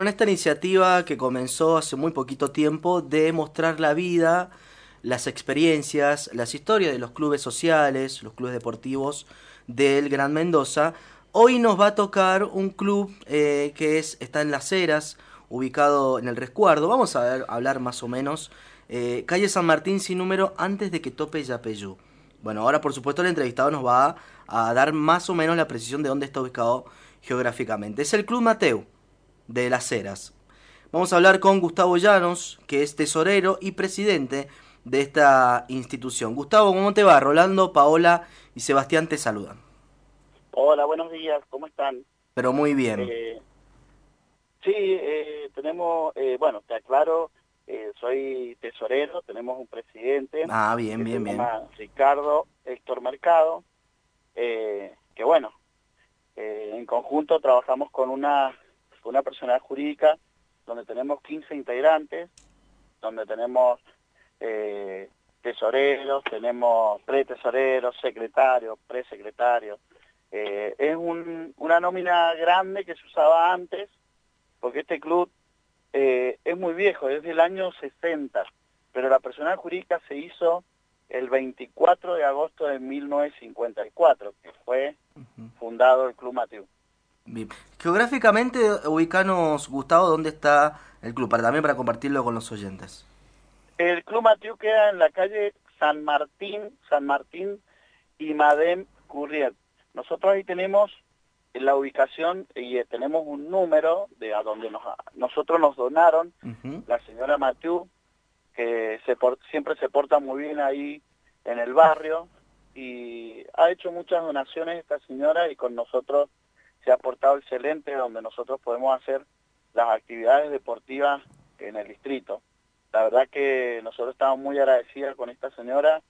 En esta iniciativa que comenzó hace muy poquito tiempo de mostrar la vida, las experiencias, las historias de los clubes sociales, los clubes deportivos del Gran Mendoza, hoy nos va a tocar un club está en Las Heras, ubicado en el Resguardo. Vamos a hablar más o menos. Calle San Martín sin número antes de que tope Yapeyú. Bueno, ahora por supuesto el entrevistado nos va a dar más o menos la precisión de dónde está ubicado geográficamente. Es el Club Mateu de Las Heras. Vamos a hablar con Gustavo Llanos, que es tesorero y presidente de esta institución. Gustavo, ¿cómo te va? Rolando, Paola y Sebastián te saludan. Hola, buenos días, ¿cómo están? Pero muy bien. Eh, sí, tenemos, bueno, te aclaro, soy tesorero, tenemos un presidente Ah, bien, que se bien, bien. llama Ricardo Héctor Mercado, que bueno, en conjunto trabajamos con una personalidad jurídica donde tenemos 15 integrantes, donde tenemos eh, tesoreros, tenemos pretesoreros, secretarios, presecretarios. Es una nómina grande que se usaba antes, porque este club es muy viejo, es del año 60, pero la personal jurídica se hizo el 24 de agosto de 1954, que fue fundado el Club Mateo. Bien. Geográficamente, ubicanos, Gustavo, dónde está el club, también para compartirlo con los oyentes. El Club Mateo queda en la calle San Martín y Madem Currier. Nosotros ahí tenemos la ubicación y tenemos un número de a donde nosotros nos donaron Ujú. la señora Mathieu, que siempre se porta muy bien ahí en el barrio y ha hecho muchas donaciones esta señora y con nosotros se ha portado excelente, donde nosotros podemos hacer las actividades deportivas en el distrito. La verdad que nosotros estamos muy agradecidos con esta señora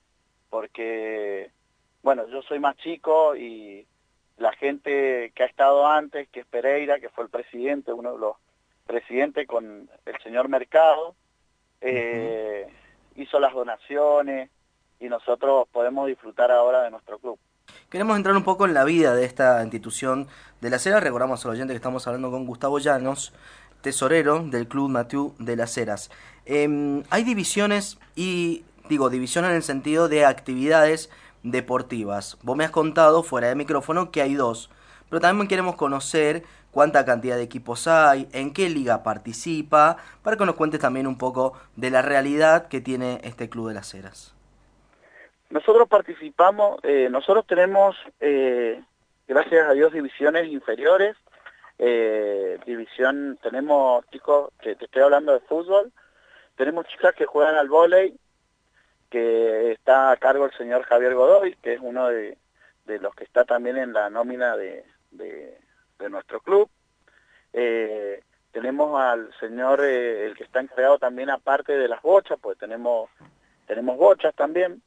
porque, bueno, yo soy más chico y la gente que ha estado antes, que es Pereira, que fue el presidente, uno de los presidentes con el señor Mercado, Ujú. eh, hizo las donaciones y nosotros podemos disfrutar ahora de nuestro club. Queremos entrar un poco en la vida de esta institución de Las Heras. Recordamos al oyente que estamos hablando con Gustavo Llanos, tesorero del Club Mathieu de Las Heras. Hay divisiones y, digo, división en el sentido de actividades deportivas. Vos me has contado fuera de micrófono que hay dos, pero también queremos conocer cuánta cantidad de equipos hay, en qué liga participa, para que nos cuentes también un poco de la realidad que tiene este Club de Las Heras. Nosotros participamos, nosotros tenemos, gracias a Dios, divisiones inferiores, tenemos chicos, que te estoy hablando de fútbol, tenemos chicas que juegan al vóley, que está a cargo el señor Javier Godoy, que es uno de los que está también en la nómina de nuestro club. Eh, tenemos al señor, el que está encargado también aparte de las bochas, pues tenemos bochas también,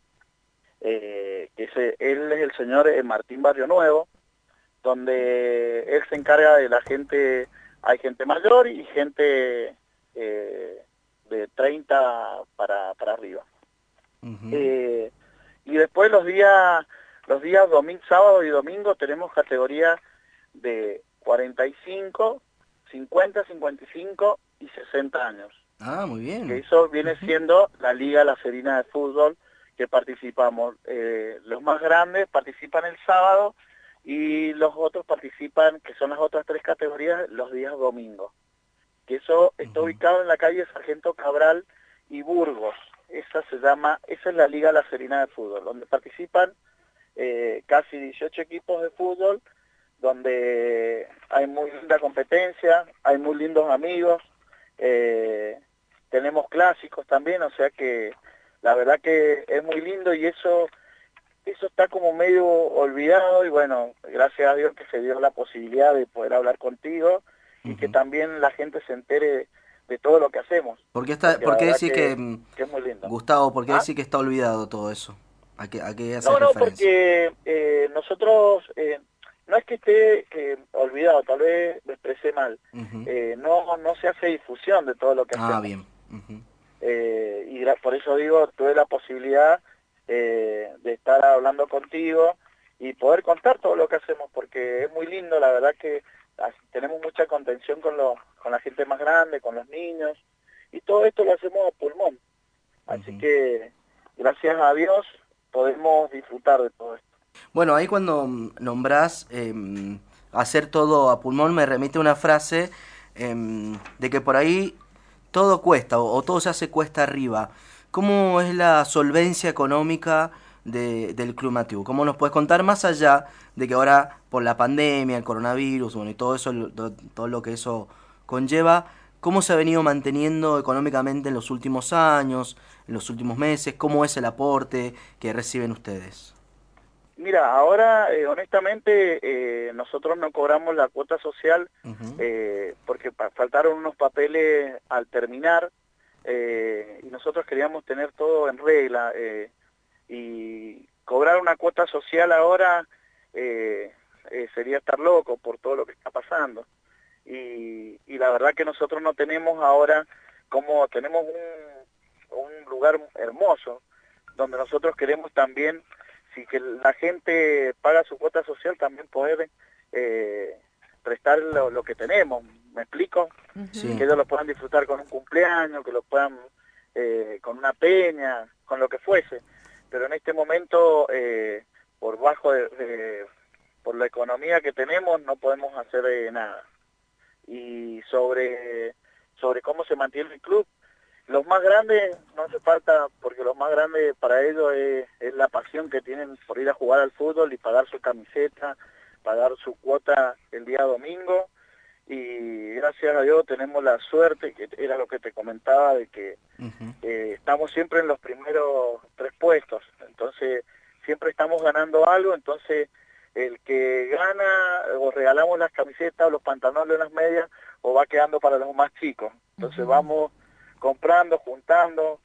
él es el señor Martín Barrio Nuevo, donde él se encarga de la gente, hay gente mayor y gente de 30 para arriba. Ujú. Eh, y después los días domingo, sábado y domingo tenemos categorías de 45, 50, 55 y 60 años. Ah, muy Que bien. eso viene Ujú. siendo la Liga La Serena de Fútbol que participamos. Los más grandes participan el sábado y los otros participan, que son las otras tres categorías, los días domingos. Que eso está Ujú. ubicado en la calle Sargento Cabral y Burgos. Esa es la Liga La Serena de Fútbol, donde participan casi 18 equipos de fútbol, donde hay muy linda competencia, hay muy lindos amigos, eh, tenemos clásicos también, o sea que la verdad que es muy lindo y eso está como medio olvidado y bueno, gracias a Dios que se dio la posibilidad de poder hablar contigo y que Ujú. también la gente se entere de todo lo que hacemos, porque ¿Por la qué verdad decís que es muy lindo. Gustavo, por qué ¿Ah? decís que está olvidado todo eso? A qué haces No, no, referencia? porque nosotros, no es que esté olvidado, tal vez me expresé mal, Ujú. no se hace difusión de todo lo que Ah, hacemos. bien. Ujú. Y por eso digo, tuve la posibilidad de estar hablando contigo y poder contar todo lo que hacemos, porque es muy lindo, la verdad que tenemos mucha contención con la gente más grande, con los niños, y todo esto lo hacemos a pulmón. Así que, gracias a Dios, podemos disfrutar de todo esto. Bueno, ahí cuando nombrás hacer todo a pulmón me remite una frase de que por ahí todo cuesta o todo se hace cuesta arriba. ¿Cómo es la solvencia económica del Club Matiu? ¿Cómo nos puedes contar más allá de que ahora por la pandemia, el coronavirus, bueno, y todo eso, todo lo que eso conlleva, cómo se ha venido manteniendo económicamente en los últimos años, en los últimos meses? ¿Cómo es el aporte que reciben ustedes? Mira, ahora honestamente nosotros no cobramos la cuota social Ujú. porque faltaron unos papeles al terminar y nosotros queríamos tener todo en regla y cobrar una cuota social ahora sería estar loco por todo lo que está pasando. Y la verdad que nosotros no tenemos ahora, como tenemos un lugar hermoso donde nosotros queremos también, si que la gente paga su cuota social, también poder prestar lo que tenemos, ¿me explico? Sí. Que ellos lo puedan disfrutar con un cumpleaños, que lo puedan con una peña, con lo que fuese, pero en este momento, por por la economía que tenemos, no podemos hacer nada. Y sobre cómo se mantiene el club, los más grandes no hace falta, porque los más grandes para ellos es la pasión que tienen por ir a jugar al fútbol y pagar su camiseta, pagar su cuota el día domingo, y gracias a Dios tenemos la suerte, que era lo que te comentaba, de que Ujú. estamos siempre en los primeros 3 puestos, entonces siempre estamos ganando algo, entonces el que gana o regalamos las camisetas o los pantalones o las medias o va quedando para los más chicos, entonces vamos comprando, juntando,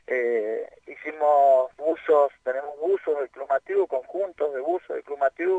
hicimos buzos, tenemos buzos del Club Matiu, conjuntos de buzos del Club Matiu,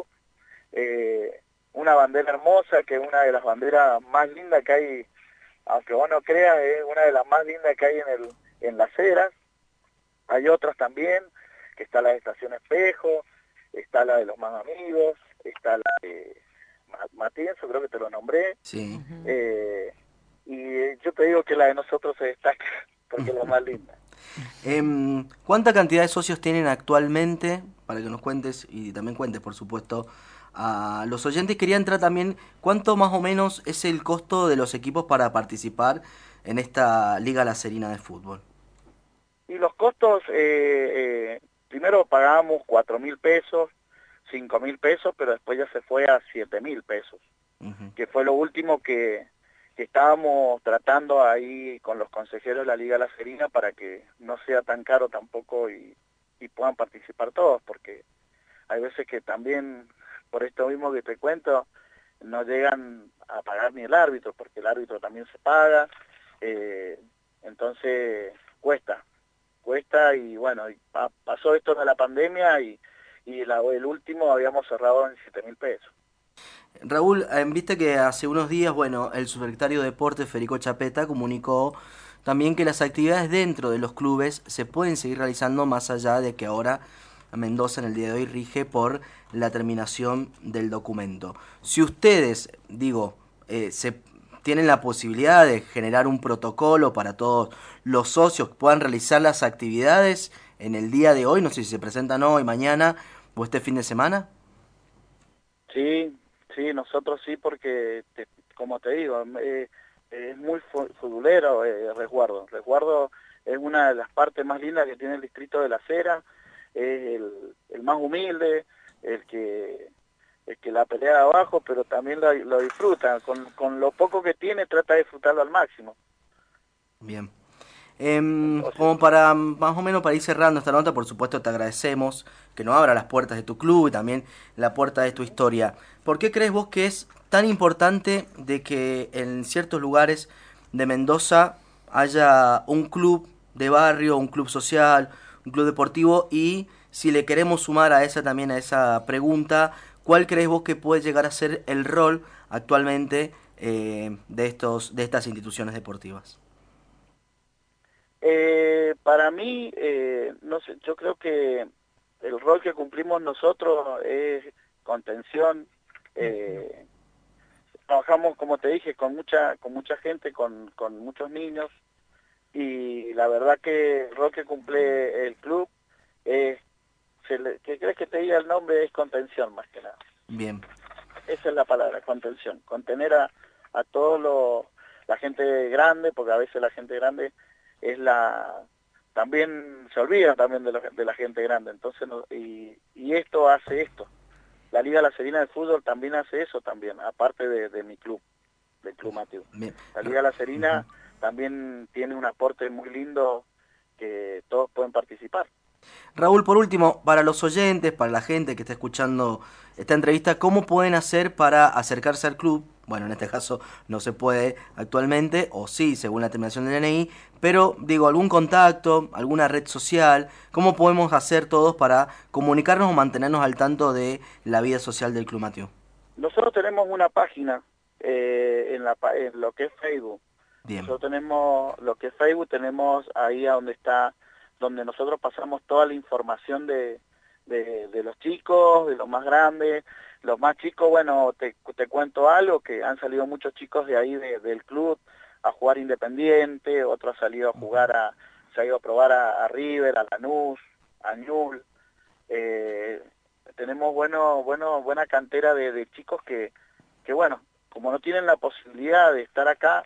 una bandera hermosa, que es una de las banderas más lindas que hay, aunque vos no creas, es una de las más lindas que hay en Las Heras. Hay otras también, que está la de Estación Espejo, está la de los más amigos, está la de Matienzo, creo que te lo nombré, Sí. eh, y yo te digo que la de nosotros se destaca porque es la más linda. ¿Cuánta cantidad de socios tienen actualmente? Para que nos cuentes y también cuentes, por supuesto, a los oyentes. Quería entrar también, ¿cuánto más o menos es el costo de los equipos para participar en esta Liga La Serina de fútbol? Y los costos, primero pagábamos 4.000 pesos, 5.000 pesos, pero después ya se fue a 7.000 pesos, Ujú. que fue lo último que estábamos tratando ahí con los consejeros de la Liga La Serina para que no sea tan caro tampoco y puedan participar todos, porque hay veces que también, por esto mismo que te cuento, no llegan a pagar ni el árbitro, porque el árbitro también se paga, eh, entonces cuesta y bueno, pasó esto de la pandemia y el último habíamos cerrado en 7.000 pesos. Raúl, viste que hace unos días, bueno, el subsecretario de Deportes, Federico Chapeta, comunicó también que las actividades dentro de los clubes se pueden seguir realizando más allá de que ahora Mendoza en el día de hoy rige por la terminación del documento. Si ustedes, digo, se tienen la posibilidad de generar un protocolo para todos los socios que puedan realizar las actividades en el día de hoy, no sé si se presentan hoy, mañana o este fin de semana. Sí, sí, nosotros sí, porque como te digo, es muy futbolero Resguardo. Resguardo es una de las partes más lindas que tiene el distrito de La Cera, es el más humilde, el que el que la pelea de abajo, pero también lo disfruta. Con lo poco que tiene, trata de disfrutarlo al máximo. Bien. Entonces, Como para más o menos para ir cerrando esta nota, por supuesto te agradecemos que nos abra las puertas de tu club y también la puerta de tu historia. ¿Por qué crees vos que es tan importante de que en ciertos lugares de Mendoza haya un club de barrio, un club social, un club deportivo? Y si le queremos sumar a esa también a esa pregunta, ¿cuál crees vos que puede llegar a ser el rol actualmente de estas instituciones deportivas? para mí, no sé, yo creo que el rol que cumplimos nosotros es contención, eh, trabajamos, como te dije, con mucha gente, con muchos niños, y la verdad que el rol que cumple el club es, ¿qué crees que te diga el nombre? Es contención más que nada. Bien. Esa es la palabra, contención. Contener a todos la gente grande, porque a veces la gente grande es también se olvida también de la gente grande. Entonces, y esto hace esto. La Liga La Serena de Fútbol también hace eso también, aparte de mi club, del Club Mateo. Bien. La Liga La Ujú. Serena también tiene un aporte muy lindo que todos pueden participar. Raúl, por último, para los oyentes, para la gente que está escuchando esta entrevista, ¿cómo pueden hacer para acercarse al club? Bueno, en este caso no se puede actualmente, o sí, según la terminación del DNI, pero digo, algún contacto, alguna red social, ¿cómo podemos hacer todos para comunicarnos o mantenernos al tanto de la vida social del Club Mateo? Nosotros tenemos una página en lo que es Facebook. Bien. Nosotros tenemos lo que es Facebook, tenemos ahí a donde nosotros pasamos toda la información de los chicos, de los más grandes. Los más chicos, bueno, te cuento algo, que han salido muchos chicos de ahí del club a jugar Independiente, otros han salido a jugar se ha ido a probar a River, a Lanús, a Ñul. Eh, tenemos buena cantera de chicos que, bueno, como no tienen la posibilidad de estar acá,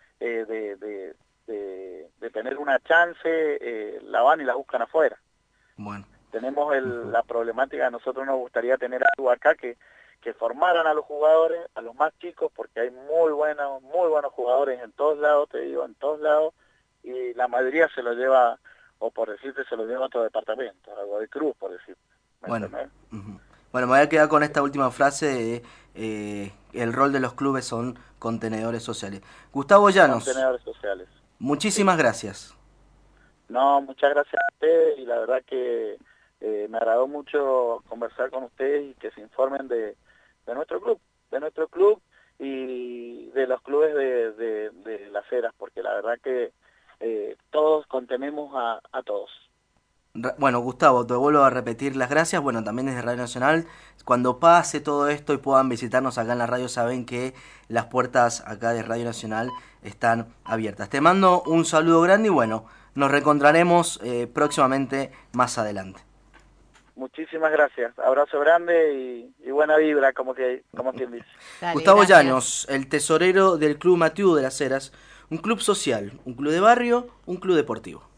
de tener una chance, la van y la buscan afuera. Bueno. Tenemos Ujú. la problemática, a nosotros nos gustaría tener algo acá que formaran a los jugadores, a los más chicos, porque hay muy buenos jugadores en todos lados, te digo, en todos lados, y la mayoría se lo lleva, o por decirte, se lo lleva a otro departamento, a Godoy Cruz, por decirte, ¿me Bueno. entendés? Ujú. Bueno, me voy a quedar con esta última frase de el rol de los clubes son contenedores sociales. Gustavo Llanos, Contenedores sociales. Sí. muchísimas gracias. No, muchas gracias a ustedes, y la verdad que me agradó mucho conversar con ustedes y que se informen de nuestro club y de los clubes de Las Heras, porque la verdad que todos contenemos a todos. Bueno, Gustavo, te vuelvo a repetir las gracias. Bueno, también desde Radio Nacional. Cuando pase todo esto y puedan visitarnos acá en la radio, saben que las puertas acá de Radio Nacional están abiertas. Te mando un saludo grande y bueno, nos reencontraremos próximamente más adelante. Muchísimas gracias, abrazo grande y buena vibra, como quien dice. Dale, Gustavo gracias. Llanos, el tesorero del Club Matiu de las Heras, un club social, un club de barrio, un club deportivo.